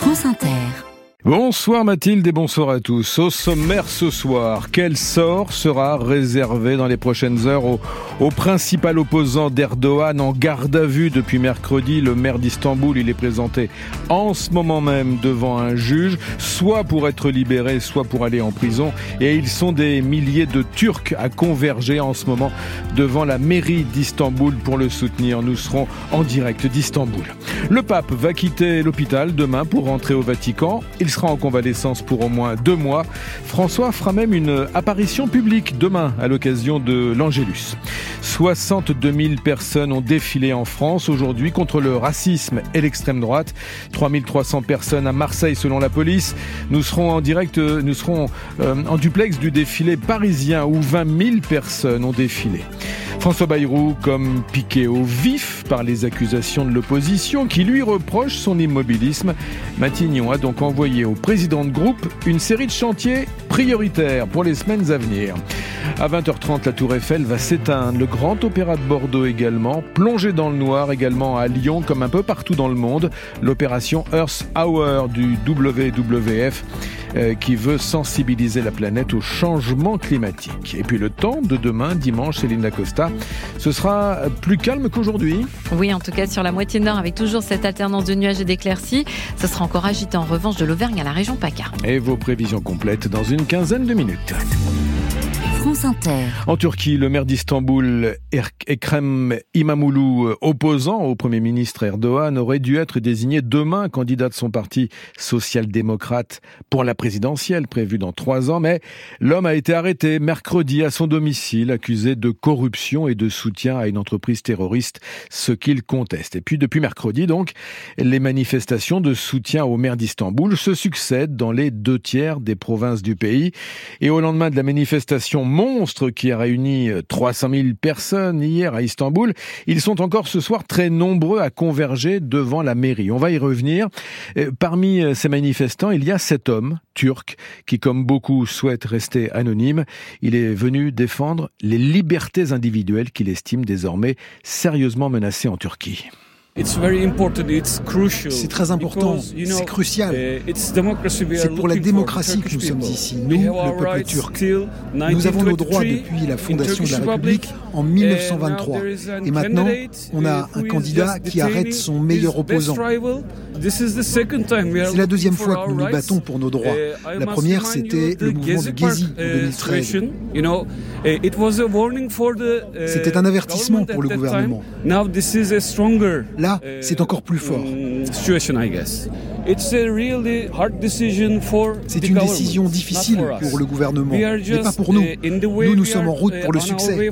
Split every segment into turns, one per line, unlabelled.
France Inter.
Bonsoir Mathilde et bonsoir à tous. Au sommaire ce soir, quel sort sera réservé dans les prochaines heures au principal opposant d'Erdogan en garde à vue depuis mercredi? Le maire d'Istanbul, il est présenté en ce moment même devant un juge, soit pour être libéré, soit pour aller en prison. Et ils sont des milliers de Turcs à converger en ce moment devant la mairie d'Istanbul pour le soutenir. Nous serons en direct d'Istanbul. Le pape va quitter l'hôpital demain pour rentrer au Vatican. Il sera en convalescence pour au moins 2 mois. François fera même une apparition publique demain à l'occasion de l'Angélus. 62 000 personnes ont défilé en France aujourd'hui contre le racisme et l'extrême droite. 3 300 personnes à Marseille selon la police. Nous serons en direct, en duplex du défilé parisien où 20 000 personnes ont défilé. François Bayrou comme piqué au vif par les accusations de l'opposition qui lui reproche son immobilisme. Matignon a donc envoyé au président de groupe une série de chantiers prioritaires pour les semaines à venir. À 20h30, la Tour Eiffel va s'éteindre. Le Grand Opéra de Bordeaux également, plongé dans le noir également à Lyon comme un peu partout dans le monde. L'opération Earth Hour du WWF qui veut sensibiliser la planète au changement climatique. Et puis le temps de demain, dimanche, Céline Lacosta, ce sera plus calme qu'aujourd'hui.
Oui, en tout cas sur la moitié nord, avec toujours cette alternance de nuages et d'éclaircies. Ce sera encore agité en revanche de l'Auvergne à la région PACA.
Et vos prévisions complètes dans une quinzaine de minutes.
France Inter.
En Turquie, le maire d'Istanbul, Ekrem İmamoğlu, opposant au Premier ministre Erdogan, aurait dû être désigné demain candidat de son parti social-démocrate pour la présidentielle prévue dans 3 ans. Mais l'homme a été arrêté mercredi à son domicile, accusé de corruption et de soutien à une entreprise terroriste, ce qu'il conteste. Et puis depuis mercredi, donc, les manifestations de soutien au maire d'Istanbul se succèdent dans les 2/3 des provinces du pays. Et au lendemain de la manifestation monstre qui a réuni 300 000 personnes hier à Istanbul, ils sont encore ce soir très nombreux à converger devant la mairie. On va y revenir. Parmi ces manifestants, il y a cet homme turc qui, comme beaucoup, souhaite rester anonyme. Il est venu défendre les libertés individuelles qu'il estime désormais sérieusement menacées en Turquie.
C'est très important, c'est crucial. C'est pour la démocratie que nous sommes ici, nous, le peuple turc. Nous avons nos droits depuis la fondation de la République en 1923. Et maintenant, on a un candidat qui arrête son meilleur opposant. C'est la deuxième fois que nous nous battons pour nos droits. La première, c'était le mouvement de Gezi en 2013. C'était un avertissement pour le gouvernement. Là, c'est encore plus fort. C'est une décision difficile pour le gouvernement, mais pas pour nous. Nous sommes en route pour le succès.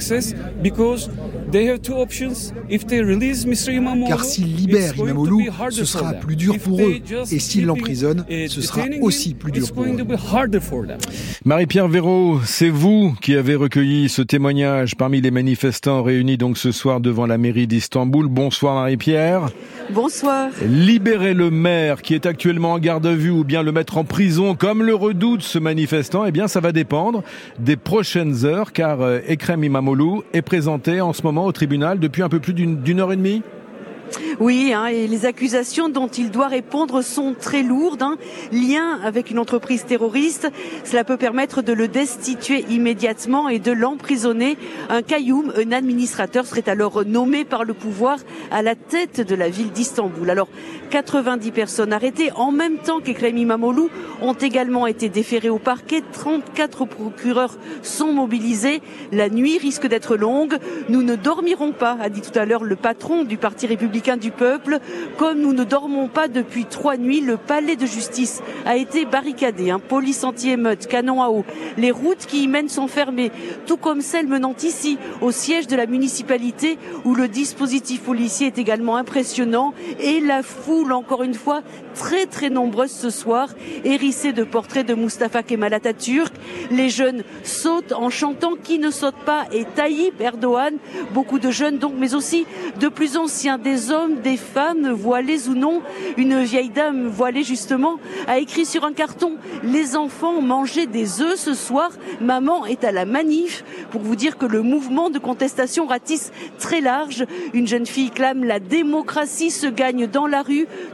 Car s'ils libèrent İmamoğlu, ce sera plus dur pour eux. Et s'ils l'emprisonnent, ce sera aussi plus dur pour eux.
Marie-Pierre Véraud, c'est vous qui avez recueilli ce témoignage parmi les manifestants réunis donc ce soir devant la mairie d'Istanbul. Bonsoir Marie-Pierre.
Bonsoir.
Libérer le maire qui est actuellement en garde à vue ou bien le mettre en prison comme le redoute ce manifestant, eh bien ça va dépendre des prochaines heures car Ekrem İmamoğlu est présenté en ce moment au tribunal depuis un peu plus d'une heure et demie.
Oui, et les accusations dont il doit répondre sont très lourdes. Lien avec une entreprise terroriste, cela peut permettre de le destituer immédiatement et de l'emprisonner. Un Kayyum, un administrateur, serait alors nommé par le pouvoir à la tête de la ville d'Istanbul. Alors, 90 personnes arrêtées en même temps qu'Ekrem İmamoğlu ont également été déférées au parquet. 34 procureurs sont mobilisés. La nuit risque d'être longue. Nous ne dormirons pas, a dit tout à l'heure le patron du Parti républicain du peuple. Comme nous ne dormons pas depuis 3 nuits, le palais de justice a été barricadé. Police anti-émeute, canon à eau. Les routes qui y mènent sont fermées, tout comme celles menant ici, au siège de la municipalité, où le dispositif policier est également impressionnant. Et la foule, encore une fois, très très nombreuse ce soir, hérissée de portraits de Mustafa Kemal Atatürk. Les jeunes sautent en chantant « Qui ne saute pas » et Tayyip Erdogan. Beaucoup de jeunes donc, mais aussi de plus anciens, des hommes, des femmes, voilées ou non. Une vieille dame voilée justement a écrit sur un carton « Les enfants mangeaient des œufs ce soir, maman est à la manif » pour vous dire que le mouvement de contestation ratisse très large. Une jeune fille clame « La démocratie se gagne dans la rue ».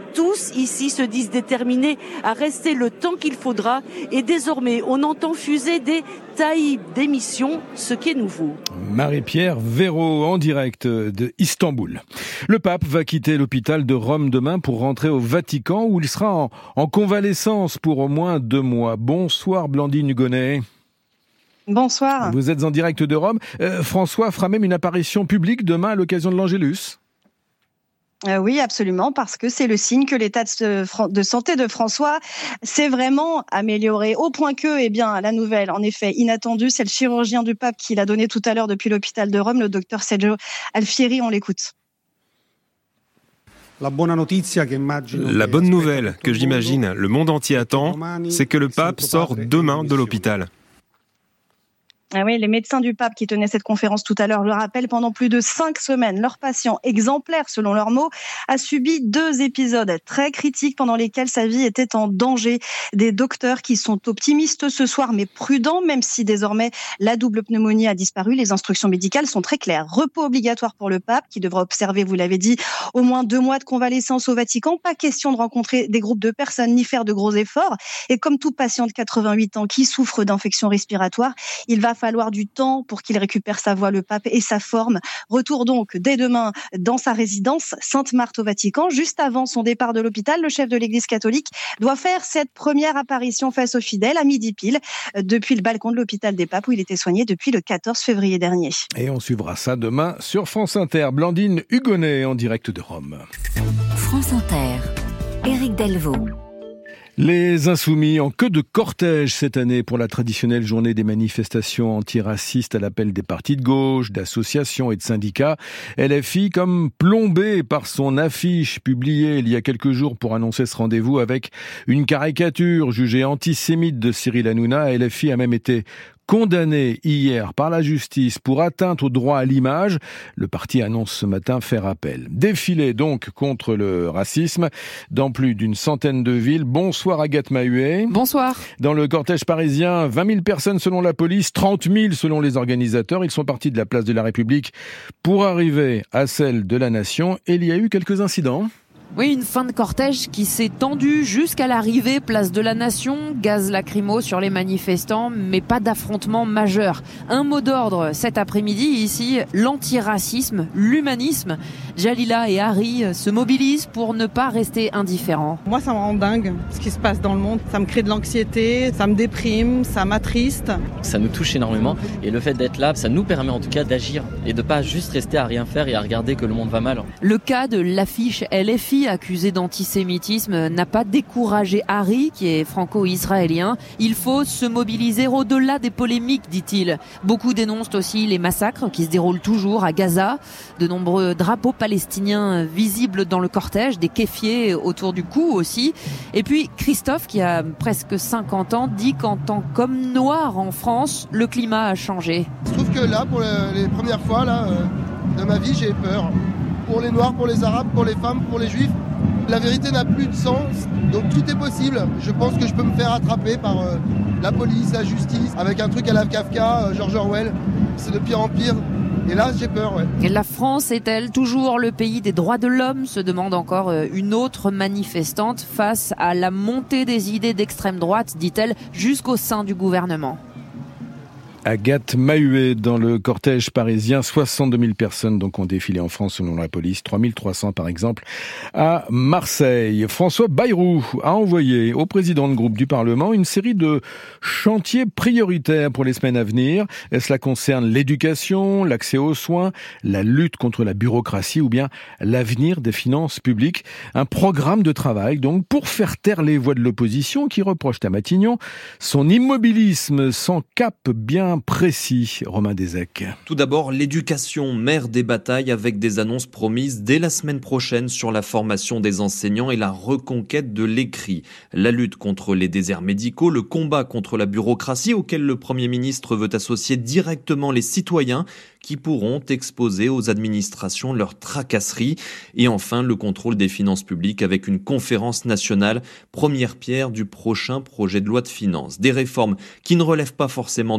tous ici se disent déterminés à rester le temps qu'il faudra. Et désormais, on entend fuser des taillis d'émissions, ce qui est nouveau.
Marie-Pierre Véraud en direct de Istanbul. Le pape va quitter l'hôpital de Rome demain pour rentrer au Vatican où il sera en convalescence pour au moins 2 mois. Bonsoir Blandine Hugonnet.
Bonsoir.
Vous êtes en direct de Rome. François fera même une apparition publique demain à l'occasion de l'Angélus.
Oui, absolument, parce que c'est le signe que l'état de santé de François s'est vraiment amélioré. Au point que, la nouvelle, en effet, inattendue, c'est le chirurgien du pape qui l'a donné tout à l'heure depuis l'hôpital de Rome, le docteur Sergio Alfieri. On l'écoute.
La bonne nouvelle que j'imagine le monde entier attend, c'est que le pape sort demain de l'hôpital.
Ah oui, les médecins du pape qui tenaient cette conférence tout à l'heure le rappellent, pendant plus de 5 semaines, leur patient exemplaire, selon leurs mots, a subi 2 épisodes très critiques pendant lesquels sa vie était en danger. Des docteurs qui sont optimistes ce soir, mais prudents, même si désormais la double pneumonie a disparu. Les instructions médicales sont très claires. Repos obligatoire pour le pape, qui devra observer, vous l'avez dit, au moins 2 mois de convalescence au Vatican. Pas question de rencontrer des groupes de personnes, ni faire de gros efforts. Et comme tout patient de 88 ans qui souffre d'infections respiratoires, il va falloir du temps pour qu'il récupère sa voix, le pape, et sa forme. Retour donc dès demain dans sa résidence Sainte-Marthe au Vatican. Juste avant son départ de l'hôpital, le chef de l'Église catholique doit faire cette première apparition face aux fidèles à midi pile depuis le balcon de l'hôpital des Papes où il était soigné depuis le 14 février dernier.
Et on suivra ça demain sur France Inter. Blandine Hugonnet en direct de Rome.
France Inter, Éric Delvaux.
Les Insoumis en queue de cortège cette année pour la traditionnelle journée des manifestations antiracistes à l'appel des partis de gauche, d'associations et de syndicats. LFI comme plombé par son affiche publiée il y a quelques jours pour annoncer ce rendez-vous avec une caricature jugée antisémite de Cyril Hanouna. LFI a même été condamné hier par la justice pour atteinte au droit à l'image. Le parti annonce ce matin faire appel. Défilé donc contre le racisme dans plus d'une centaine de villes. Bonsoir Agathe Mahuet.
Bonsoir.
Dans le cortège parisien, 20 000 personnes selon la police, 30 000 selon les organisateurs. Ils sont partis de la place de la République pour arriver à celle de la Nation. Et il y a eu quelques incidents.
Oui, une fin de cortège qui s'est tendue jusqu'à l'arrivée place de la Nation. Gaz lacrymo sur les manifestants, mais pas d'affrontement majeur. Un mot d'ordre cet après-midi ici, l'antiracisme, l'humanisme. Jalila et Harry se mobilisent pour ne pas rester indifférents.
Moi, ça me rend dingue ce qui se passe dans le monde. Ça me crée de l'anxiété, ça me déprime, ça m'attriste.
Ça nous touche énormément et le fait d'être là, ça nous permet en tout cas d'agir et de pas juste rester à rien faire et à regarder que le monde va mal.
Le cas de l'affiche LFI accusé d'antisémitisme n'a pas découragé Harry, qui est franco-israélien. Il faut se mobiliser au-delà des polémiques, dit-il. Beaucoup dénoncent aussi les massacres qui se déroulent toujours à Gaza. De nombreux drapeaux palestiniens visibles dans le cortège, des kéfiers autour du cou aussi. Et puis Christophe, qui a presque 50 ans, dit qu'en tant qu'homme noir en France, le climat a changé.
Je trouve que là, pour les premières fois de ma vie, j'ai peur. Pour les Noirs, pour les Arabes, pour les femmes, pour les Juifs. La vérité n'a plus de sens, donc tout est possible. Je pense que je peux me faire attraper par la police, la justice, avec un truc à la Kafka, George Orwell. C'est de pire en pire. Et là, j'ai peur, ouais.
Et la France est-elle toujours le pays des droits de l'homme ? Se demande encore une autre manifestante face à la montée des idées d'extrême droite, dit-elle, jusqu'au sein du gouvernement.
Agathe Mahuet dans le cortège parisien. 62 000 personnes donc ont défilé en France selon la police. 3 300 par exemple à Marseille. François Bayrou a envoyé au président de groupe du Parlement une série de chantiers prioritaires pour les semaines à venir. Cela concerne l'éducation, l'accès aux soins, la lutte contre la bureaucratie ou bien l'avenir des finances publiques. Un programme de travail donc pour faire taire les voix de l'opposition qui reprochent à Matignon son immobilisme sans cap bien précis. Romain Desec.
Tout d'abord, l'éducation, mère des batailles avec des annonces promises dès la semaine prochaine sur la formation des enseignants et la reconquête de l'écrit. La lutte contre les déserts médicaux, le combat contre la bureaucratie auquel le Premier ministre veut associer directement les citoyens qui pourront exposer aux administrations leurs tracasseries. Et enfin, le contrôle des finances publiques avec une conférence nationale, première pierre du prochain projet de loi de finances. Des réformes qui ne relèvent pas forcément du domaine de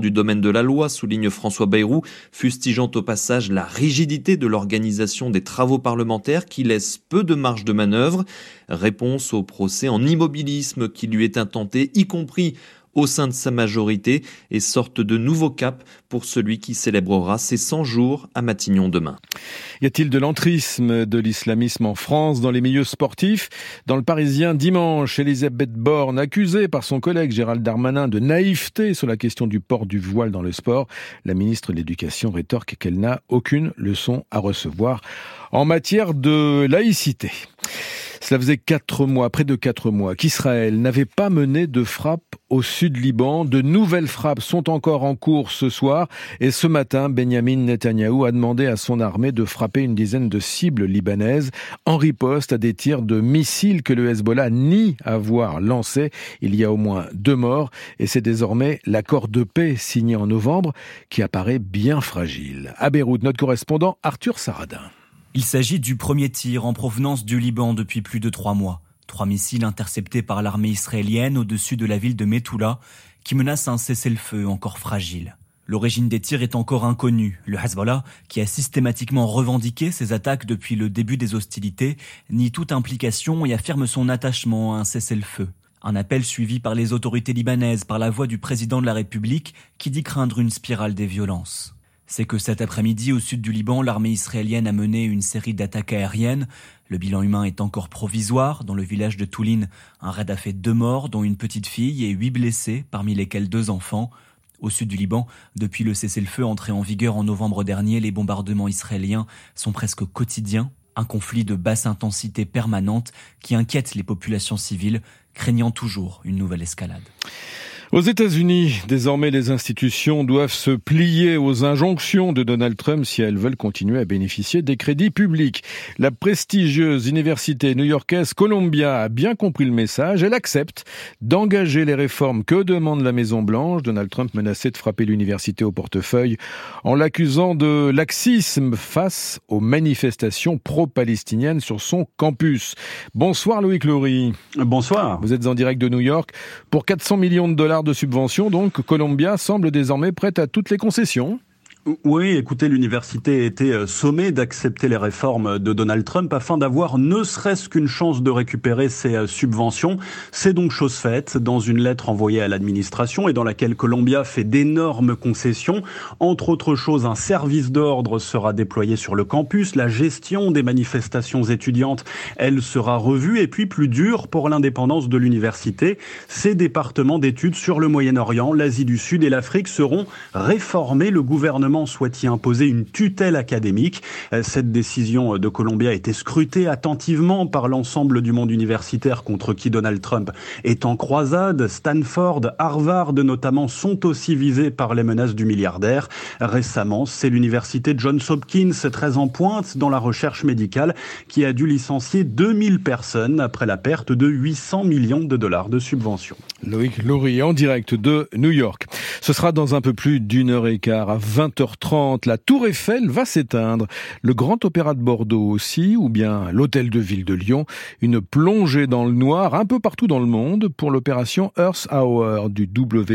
de la loi, souligne François Bayrou, fustigeant au passage la rigidité de l'organisation des travaux parlementaires qui laisse peu de marge de manœuvre. Réponse au procès en immobilisme qui lui est intenté, y compris au sein de sa majorité, et sorte de nouveau cap pour celui qui célébrera ses 100 jours à Matignon demain.
Y a-t-il de l'entrisme de l'islamisme en France dans les milieux sportifs ? Dans le Parisien dimanche, Elisabeth Borne, accusée par son collègue Gérald Darmanin de naïveté sur la question du port du voile dans le sport, la ministre de l'Éducation rétorque qu'elle n'a aucune leçon à recevoir en matière de laïcité. Cela faisait près de 4 mois, qu'Israël n'avait pas mené de frappe au sud Liban. De nouvelles frappes sont encore en cours ce soir. Et ce matin, Benyamin Netanyahou a demandé à son armée de frapper une dizaine de cibles libanaises en riposte à des tirs de missiles que le Hezbollah nie avoir lancés. Il y a au moins 2 morts. Et c'est désormais l'accord de paix signé en novembre qui apparaît bien fragile. À Beyrouth, notre correspondant Arthur Saradin.
Il s'agit du premier tir en provenance du Liban depuis plus de 3 mois. 3 missiles interceptés par l'armée israélienne au-dessus de la ville de Methoula qui menacent un cessez-le-feu encore fragile. L'origine des tirs est encore inconnue. Le Hezbollah, qui a systématiquement revendiqué ses attaques depuis le début des hostilités, nie toute implication et affirme son attachement à un cessez-le-feu. Un appel suivi par les autorités libanaises par la voix du président de la République qui dit craindre une spirale des violences. C'est que cet après-midi, au sud du Liban, l'armée israélienne a mené une série d'attaques aériennes. Le bilan humain est encore provisoire. Dans le village de Touline, un raid a fait 2 morts, dont une petite fille, et 8 blessés, parmi lesquels 2 enfants. Au sud du Liban, depuis le cessez-le-feu entré en vigueur en novembre dernier, les bombardements israéliens sont presque quotidiens. Un conflit de basse intensité permanente qui inquiète les populations civiles, craignant toujours une nouvelle escalade.
Aux États-Unis, désormais, les institutions doivent se plier aux injonctions de Donald Trump si elles veulent continuer à bénéficier des crédits publics. La prestigieuse université new-yorkaise Columbia a bien compris le message. Elle accepte d'engager les réformes que demande la Maison-Blanche. Donald Trump menaçait de frapper l'université au portefeuille en l'accusant de laxisme face aux manifestations pro-palestiniennes sur son campus. Bonsoir Loïc Laurie.
Bonsoir.
Vous êtes en direct de New York. Pour 400 millions de dollars de subventions, donc Columbia semble désormais prête à toutes les concessions.
Oui, écoutez, l'université a été sommée d'accepter les réformes de Donald Trump afin d'avoir ne serait-ce qu'une chance de récupérer ses subventions. C'est donc chose faite dans une lettre envoyée à l'administration et dans laquelle Columbia fait d'énormes concessions. Entre autres choses, un service d'ordre sera déployé sur le campus. La gestion des manifestations étudiantes, elle sera revue. Et puis, plus dur pour l'indépendance de l'université, ces départements d'études sur le Moyen-Orient, l'Asie du Sud et l'Afrique seront réformés. Le gouvernement souhaite y imposer une tutelle académique. Cette décision de Columbia a été scrutée attentivement par l'ensemble du monde universitaire contre qui Donald Trump est en croisade. Stanford, Harvard notamment sont aussi visés par les menaces du milliardaire. Récemment, c'est l'université Johns Hopkins, très en pointe dans la recherche médicale, qui a dû licencier 2000 personnes après la perte de 800 millions de dollars de subventions.
Loïc Laurie en direct de New York. Ce sera dans un peu plus d'1h15 à 20h30. La Tour Eiffel va s'éteindre. Le Grand Opéra de Bordeaux aussi, ou bien l'Hôtel de Ville de Lyon. Une plongée dans le noir un peu partout dans le monde pour l'opération Earth Hour du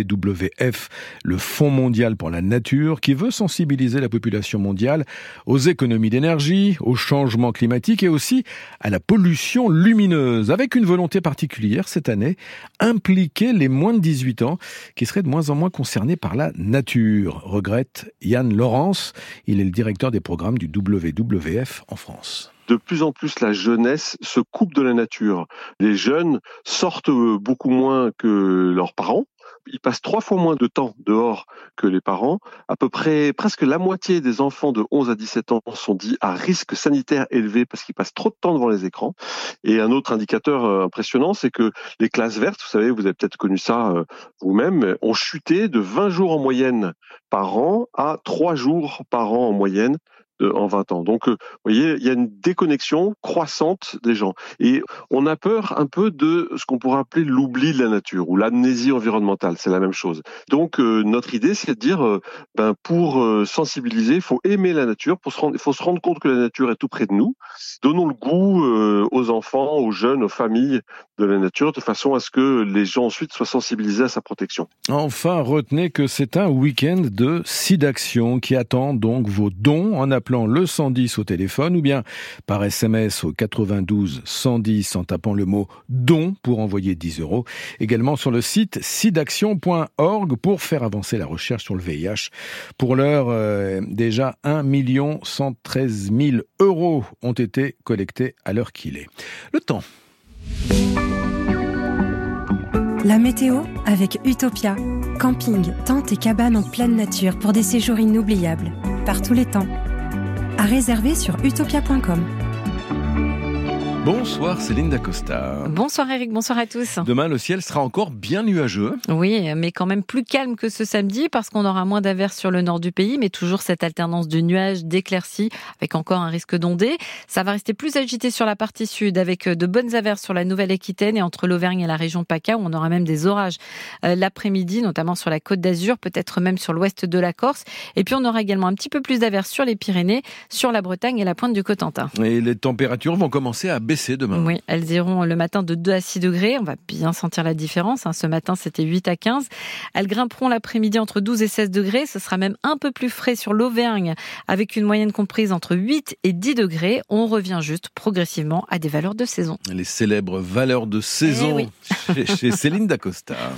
WWF, le Fonds mondial pour la nature, qui veut sensibiliser la population mondiale aux économies d'énergie, au changement climatique et aussi à la pollution lumineuse, avec une volonté particulière cette année, impliquer les moins de 18 ans qui seraient de moins en moins concernés par la nature, regrette Yann Laurence. Il est le directeur des programmes du WWF en France.
De plus en plus, la jeunesse se coupe de la nature. Les jeunes sortent beaucoup moins que leurs parents. Ils passent 3 fois moins de temps dehors que les parents. À peu près, presque la moitié des enfants de 11 à 17 ans sont dits à risque sanitaire élevé parce qu'ils passent trop de temps devant les écrans. Et un autre indicateur impressionnant, c'est que les classes vertes, vous savez, vous avez peut-être connu ça vous-même, ont chuté de 20 jours en moyenne par an à 3 jours par an en moyenne en 20 ans. Donc, vous voyez, il y a une déconnexion croissante des gens. Et on a peur un peu de ce qu'on pourrait appeler l'oubli de la nature ou l'amnésie environnementale. C'est la même chose. Donc, notre idée, c'est de dire, pour sensibiliser, il faut aimer la nature, il faut se rendre compte que la nature est tout près de nous. Donnons le goût aux enfants, aux jeunes, aux familles de la nature, de façon à ce que les gens ensuite soient sensibilisés à sa protection.
Enfin, retenez que c'est un week-end de SIDAction qui attend donc vos dons en appelant le 110 au téléphone ou bien par SMS au 92 110 en tapant le mot don pour envoyer 10 €. Également sur le site sidaction.org pour faire avancer la recherche sur le VIH. Pour l'heure, déjà 1 113 000 € ont été collectés à l'heure qu'il est. Le temps.
La météo avec Utopia. Camping, tente et cabane en pleine nature pour des séjours inoubliables. Par tous les temps. À réserver sur utopia.com.
Bonsoir Céline Dacosta.
Bonsoir Eric, bonsoir à tous.
Demain, le ciel sera encore bien nuageux.
Oui, mais quand même plus calme que ce samedi parce qu'on aura moins d'averses sur le nord du pays, mais toujours cette alternance de nuages, d'éclaircies, avec encore un risque d'ondées. Ça va rester plus agité sur la partie sud avec de bonnes averses sur la Nouvelle-Aquitaine et entre l'Auvergne et la région PACA où on aura même des orages l'après-midi, notamment sur la Côte d'Azur, peut-être même sur l'ouest de la Corse. Et puis on aura également un petit peu plus d'averses sur les Pyrénées, sur la Bretagne et la pointe du Cotentin.
Et les températures vont commencer à baisser demain.
Oui, elles iront le matin de 2 à 6 degrés. On va bien sentir la différence. Ce matin, c'était 8 à 15. Elles grimperont l'après-midi entre 12 et 16 degrés. Ce sera même un peu plus frais sur l'Auvergne avec une moyenne comprise entre 8 et 10 degrés. On revient juste progressivement à des valeurs de saison.
Les célèbres valeurs de saison chez Céline Dacosta.